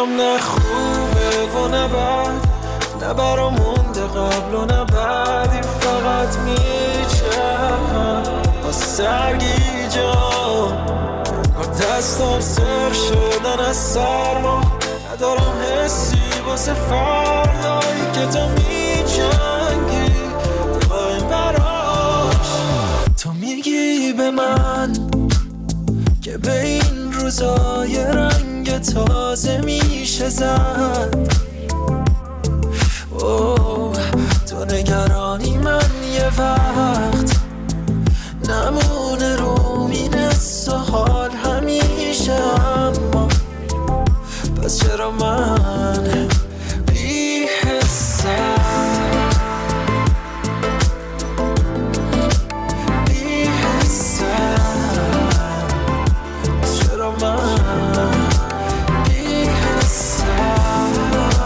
برام نه خوبه و نه بد، نه برام مونده قبل و نه بعدی، فقط میچرخم با سرگیجم با دستم سر شدن از سرما، ندارم حسی واسه فردایی که تو میجنگی تو این براش. تو میگی به من که به این روزای رنگ تازه میشه زد، تو نگرانی من یه وقت نمونه رو مینست و حال همیشه، اما پس چرا من بی حسم پس چرا من بی حسم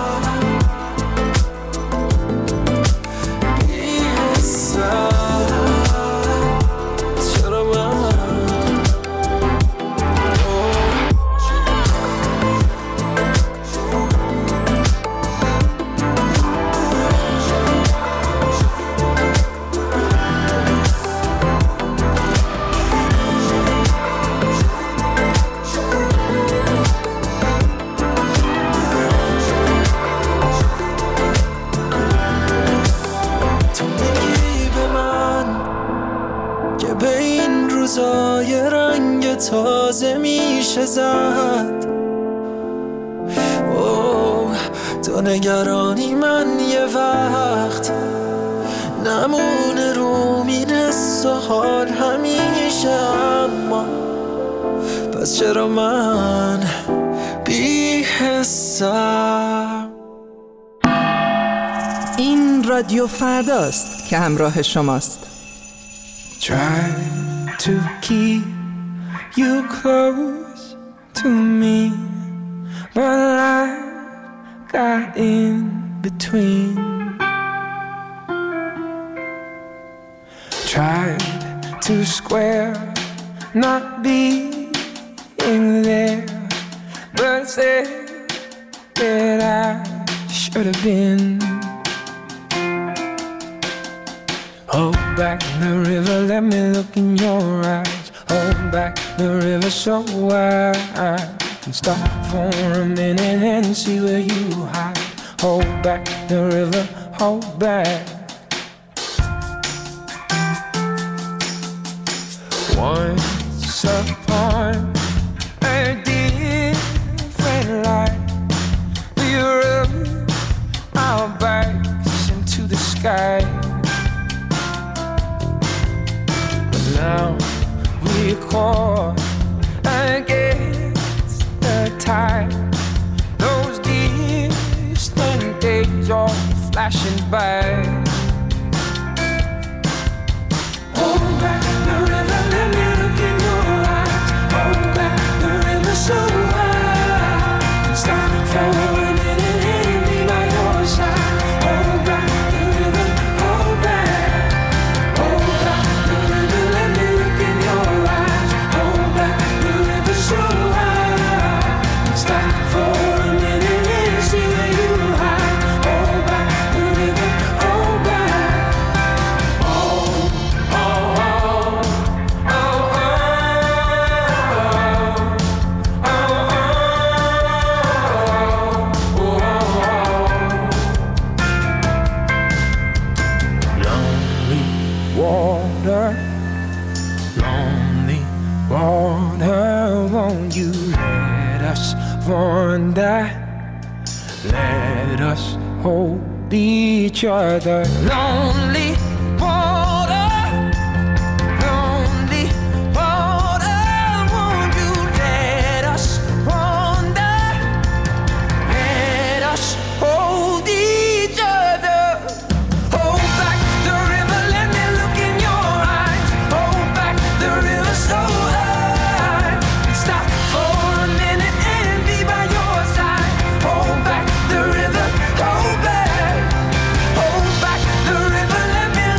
تازه میشه زد، تو نگرانی من یه وقت نمونه رو مینست و حال همیشه، اما پس چرا من بی حسم. این رادیو فرداست که همراه شماست. Try to keep you close to me, but I got in between. Tried to square not being there, but said that I should have been. Hold back the river, let me look in your eyes. Hold back the river so I can stop for a minute and see where you hide. Hold back the river, hold back. Once upon a different life, we rubbed our backs into the sky. But now we're caught against the tide. Those distant days are flashing by. Hold back the river, let me look in your eyes. Hold back the river so I stop for a minute and be by your side. Hold back the river, hold back. Hold back the river, let me look in your eyes. Hold back the river so I stop for a minute and see where you hide. Hold back the river, hold back. Lonely water, won't you let us wander? Let us hold each other. Lonely water, lonely water, won't you let us wander? Let us hold each other. Hold back the river, let me look in your eyes. Hold back the river so high. Stop for a minute and be by your side. Hold back the river, hold back. Hold back the river, let me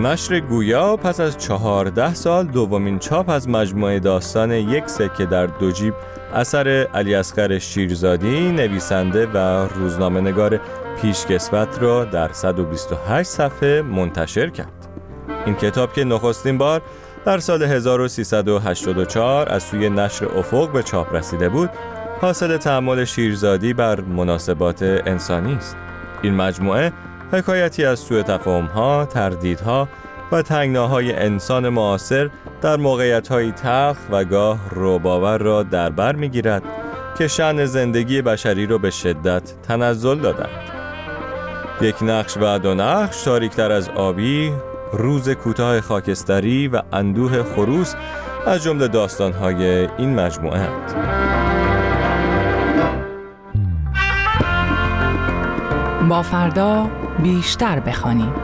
نشر گویا پس از 14 سال دومین چاپ از مجموعه داستان یک سکه در دو جیب اثر علیاصغر شیرزادی نویسنده و روزنامه‌نگار پیشکسوت را در 128 صفحه منتشر کرد. این کتاب که نخستین بار در سال 1384 از سوی نشر افق به چاپ رسیده بود، حاصل تأمل شیرزادی بر مناسبات انسانی است. این مجموعه حکایتی از سوء تفاهم‌ها، تردیدها و تنگناهای انسان معاصر در موقعیت‌های تلخ و گاه رعب‌آور را در بر می‌گیرد که شأن زندگی بشری را به شدت تنزل دادند. یک نقش و دو نقش، تاریک‌تر از آبی، روز کوتاه خاکستری و اندوه خروس از جمله داستان‌های این مجموعه اند. با فردا بیشتر بخوانیم.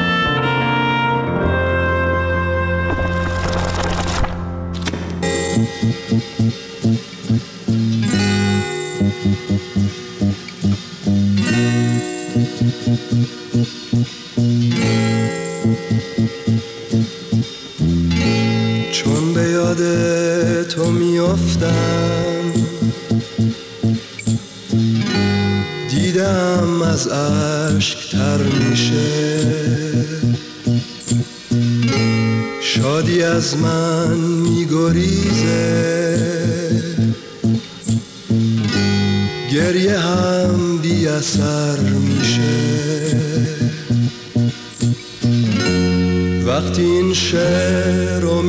چون به یاد تو میافتم، دیدم از اشک تر میشه، شادی از من میگریزه، گریه هم بی اثر میشه. وقتی این شعر رو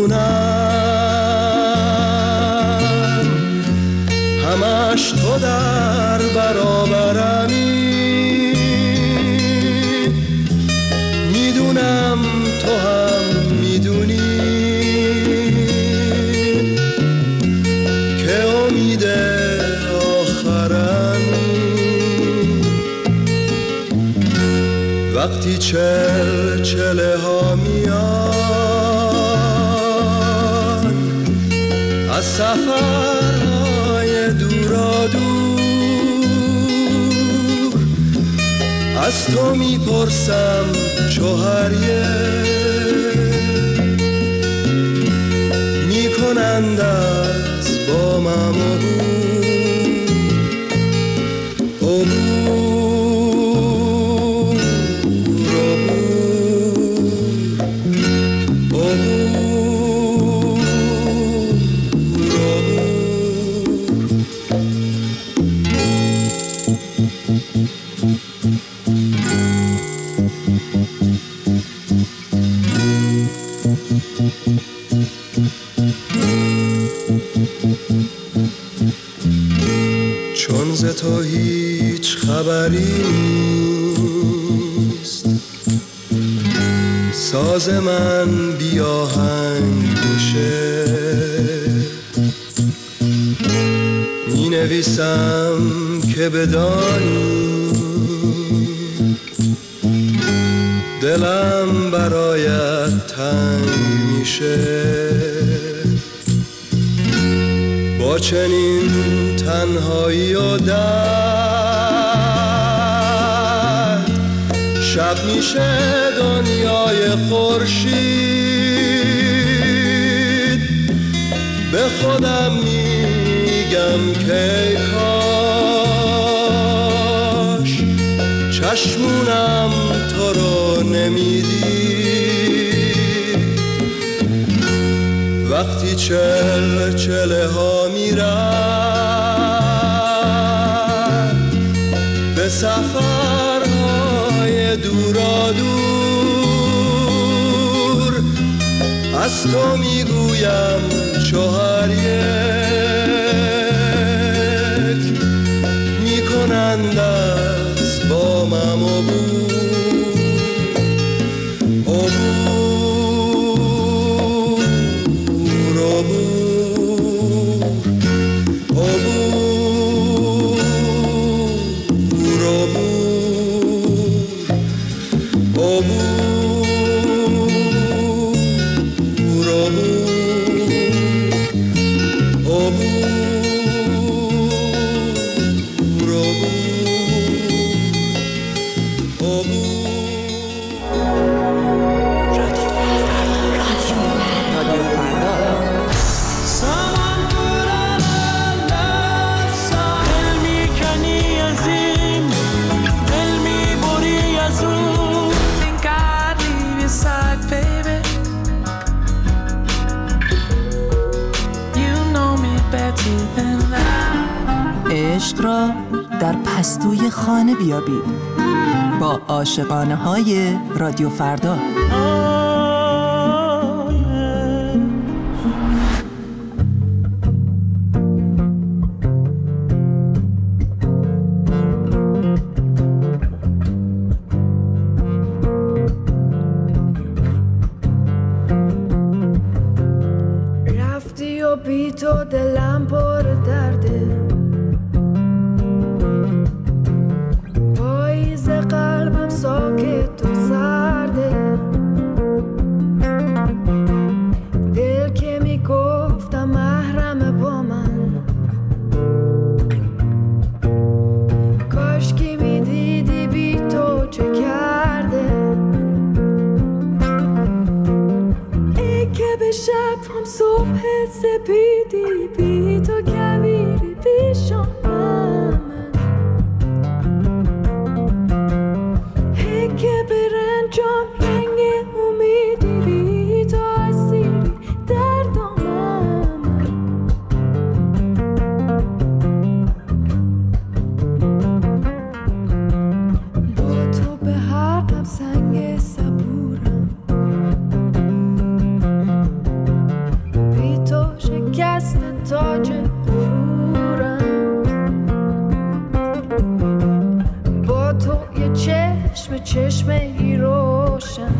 میخونم، همش تو در برابرمی، میدونم تو هم میدونی که امید آخرمی. وقتی چله ها میان از سفرهای دورا دور، از تو میپرسم چوهریه، میکنند از بامم چون ز تو هیچ خبری نیست، ساز من بی آهنگ میشه، می نویسم که بدانی دلم برایت تنگ میشه. با چنین تنهایی و درد، شب میشه دنیای خورشید. به خودم میگم که کاش چشمونم تو رو نمیدید. وقتی چله ها میرن به سفرهای دورا دور، از تو میگویم چهار یک، میکنند از بامم عشق را در پستوی خانه بیابید با عاشقانه های رادیو فردا. رفتی و بی تو دلم پر درده، پاییز قلبم ساکت و سرده، دل که میگفتم محرم با من، کاش که میدیدی بی تو چه کرده. ای که به شب هم صبح سپیدی، بی تو کویری پیشم من، ای که به رنجام رنگ امیدی، بی تو اسیری در دامن من. با تو به هر غم سنگ صبورم، بی تو شکست تاج غرورم. با تو یه چشم ای روشن،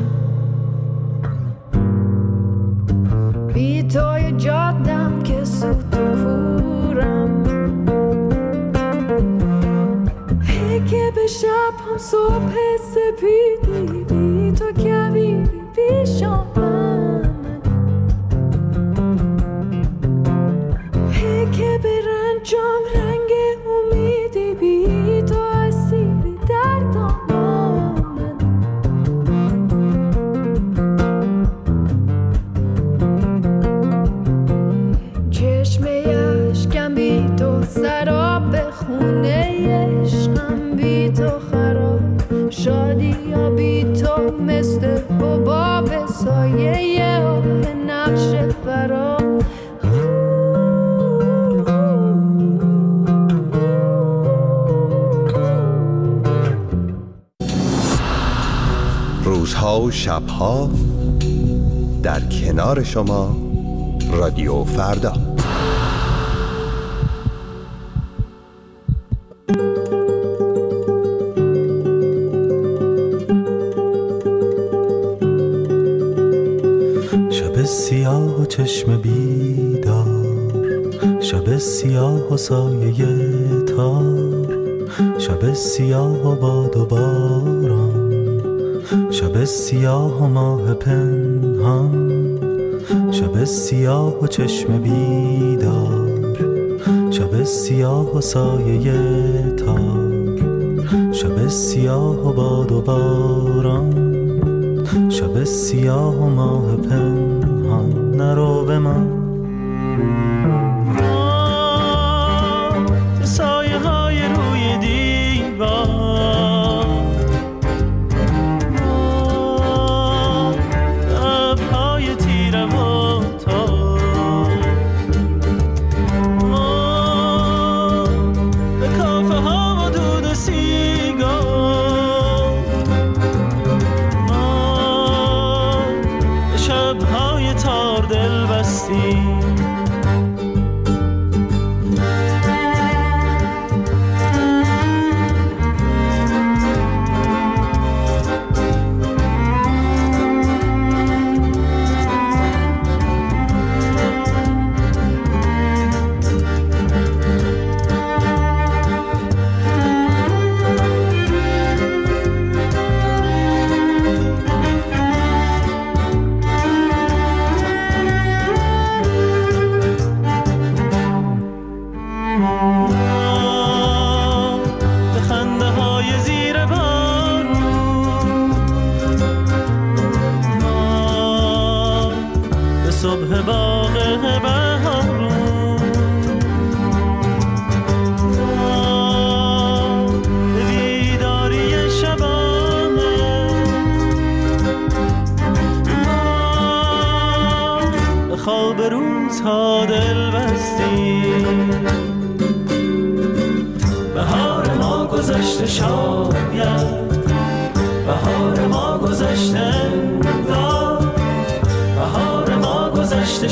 بی تو یه جادم که سوت و کورم. ای که به شب هم صبح سپیدی، بی تو کویری پیشم من، ای که به رنجام رنگ امیدی، بی تو اسیری در دامن من. چشمه اشکم بی تو سراب، خونه عشقم بی تو خراب، شادی یا بی تو مثل حباب، سایه آه نقش برام. روزها و شبها در کنار شما رادیو فردا. شب سیاه و چشم بیدار، شب سیاه و سایه تار، شب سیاه و باد و باران، شب سیاه و ماه پنهان، شب سیاه و چشم بیدار، شب سیاه و سایه تار، شب سیاه و باد و باران، شب سیاه و ماه پنهان. نرو به من سایه های روی دیوار، لبهای تیره و تار، به کافه ها و دود و سیگار، به شبهای تار دل بستی،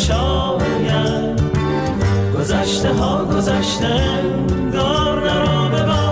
شاید گذشته ها گذشته انگار نرو ببار.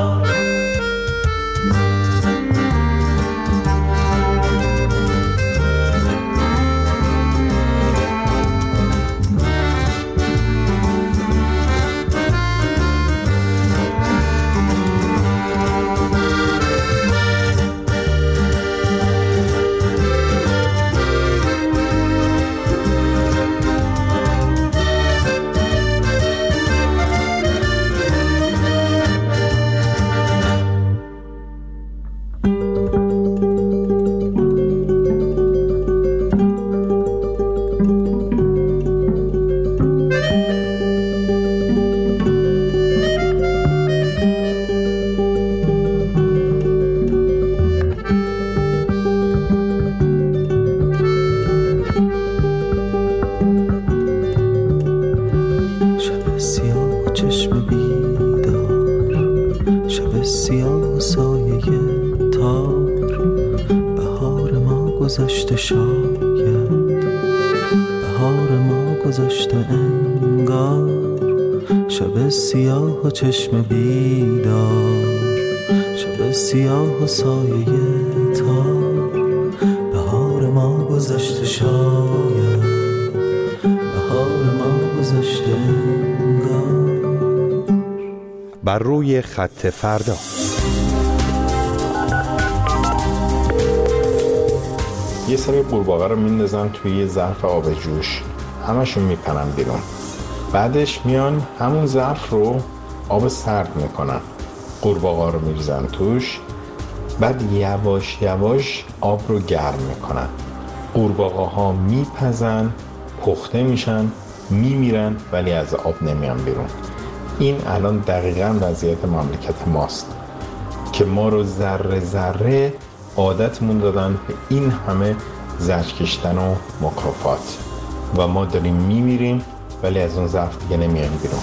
گذشته شاید بهار ما گذشته انگار شب سیاه و چشم بیدار شب سیاه و سایه تار بهار ما گذشته شاید بهار ما گذشته انگار. بر روی خط فردا. یه سری قورباغه رو میندازن توی یه ظرف آب جوش، همشون میپرن بیرون. بعدش میان همون ظرف رو آب سرد میکنن، قورباغه رو میریزن توش، بعد یواش یواش آب رو گرم میکنن. قورباغه ها میپزن، پخته میشن، میمیرن ولی از آب نمیان بیرون. این الان دقیقاً وضعیت مملکت ماست که ما رو ذره ذره عادتمون دادن به این همه زجر کشیدن و مکافات و ما داریم میمیریم ولی از اون ظرف دیگه نمیایم بیرون.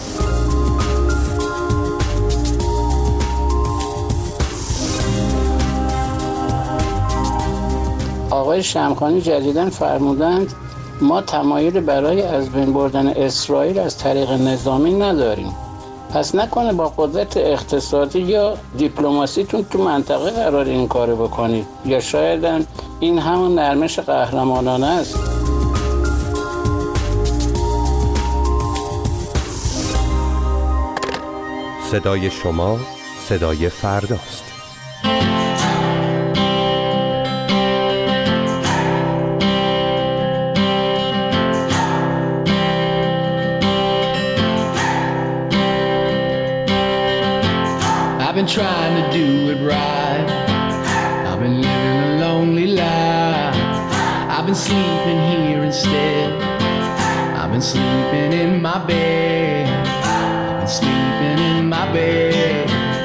آقای شمخانی جدیداً فرمودند ما تمایل برای از بین بردن اسرائیل از طریق نظامی نداریم. پس نکنه با قدرت اقتصادی یا دیپلماسیتون تو منطقه قرار این کارو بکنید، یا شاید این همون نرمش قهرمانانه است. صدای شما صدای فرداست. I've been trying to do it right. I've been living a lonely life. I've been sleeping here instead. I've been sleeping in my bed. I've been sleeping in my bed.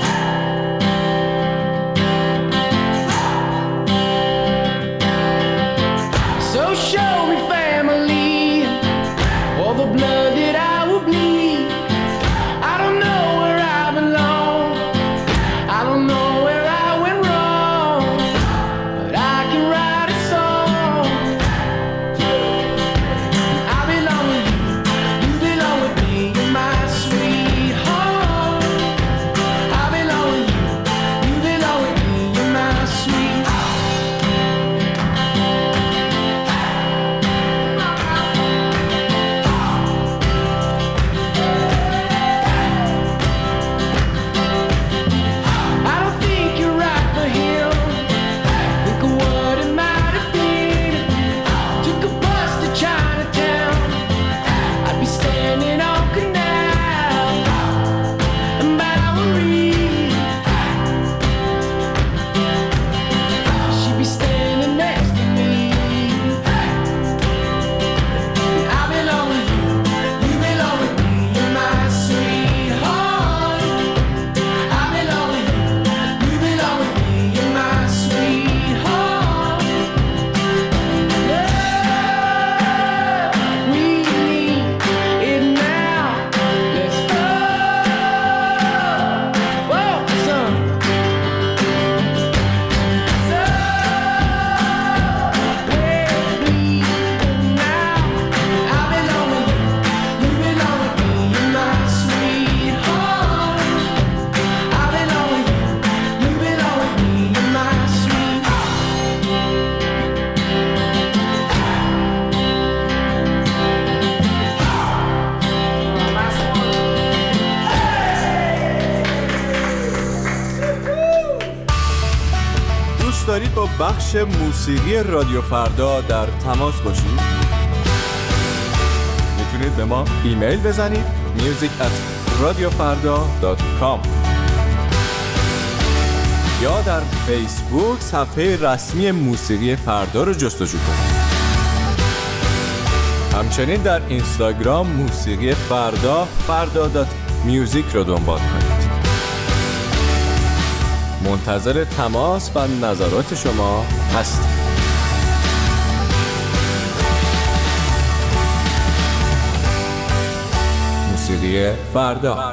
So show me family, all the blood that I will bleed. I don't know where I belong. I don't know where I went wrong, but I can write a song. I belong with you, you belong with me. با بخش موسیقی رادیو فردا در تماس باشید؟ میتونید به ما ایمیل بزنید music@radiofarda.com یا در فیسبوک صفحه رسمی موسیقی فردا رو جستجو کنید. همچنین در اینستاگرام موسیقی فردا.music رو دنبال کنید. منتظر تماس و نظرات شما هستیم. موسیقی فردا.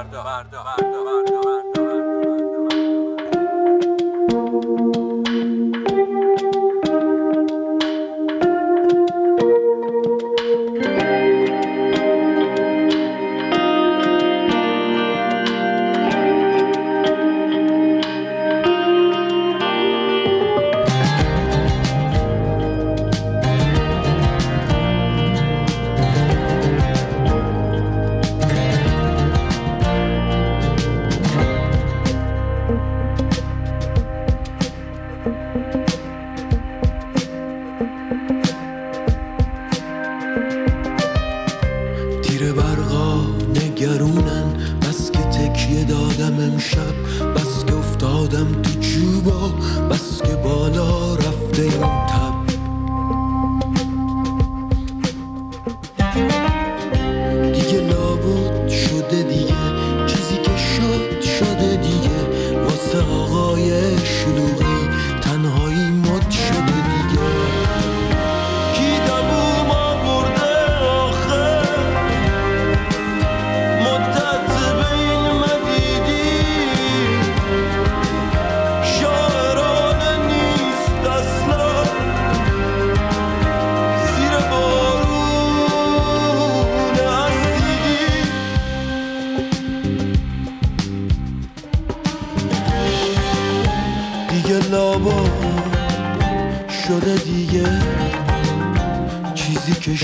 شده دیگه چیزی که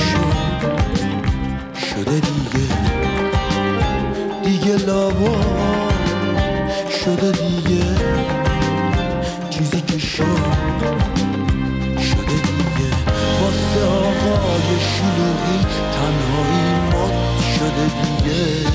شده دیگه لابا شده دیگه چیزی که شده دیگه واسه آقای شلوغی تنهایی مد شده دیگه.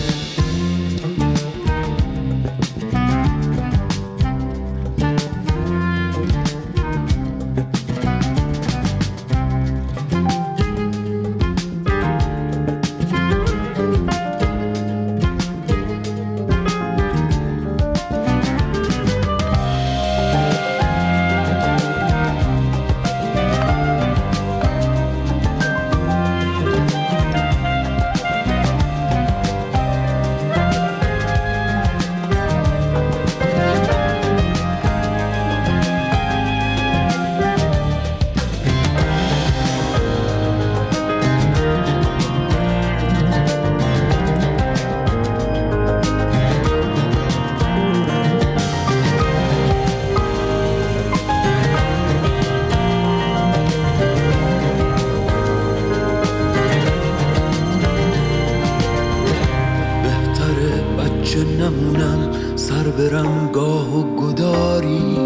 برم گاه و گداری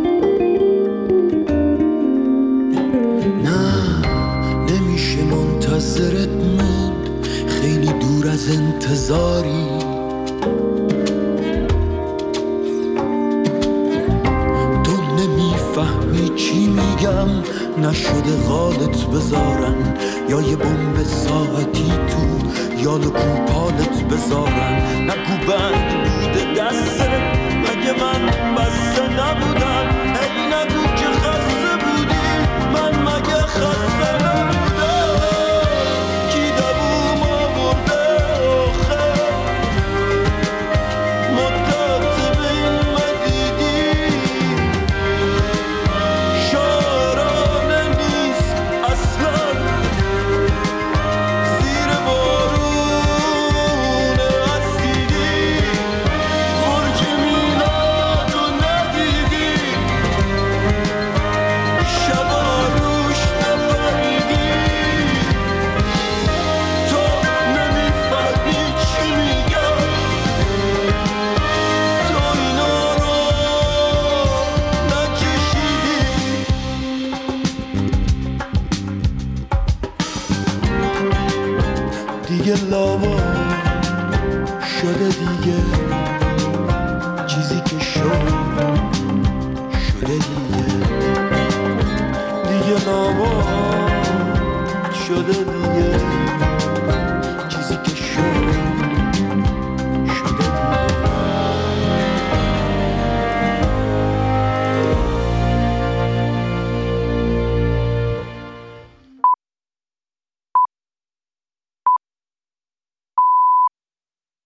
نه نمیشه منتظرت موند خیلی دور از انتظاری تو نمیفهمی چی میگم نشده غالت بذارن یا یه بمب ساعتی تو یا لکو پالت بذارن نگو بند بوده دستت مگه من بسته نبودم ای نگو که خسته بودی من مگه خسته نبودم کی دووم آورده آخه مدت بین مدیدی شارانه نیست اصلا زیر بارون اسیدی برج میلاد رو ندیدی شده دیگه، چیزی که شده دیگه، دیگه نابود شده دیگه.